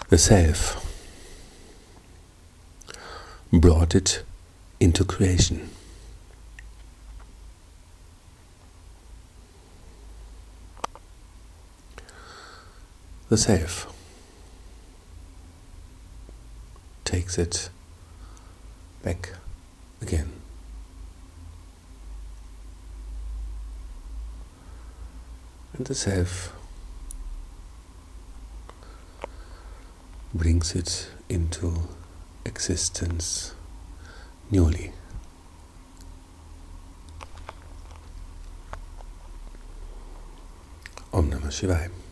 The self brought it into creation. The self takes it back again. And the self brings it into existence newly. Om Namah Shivaya.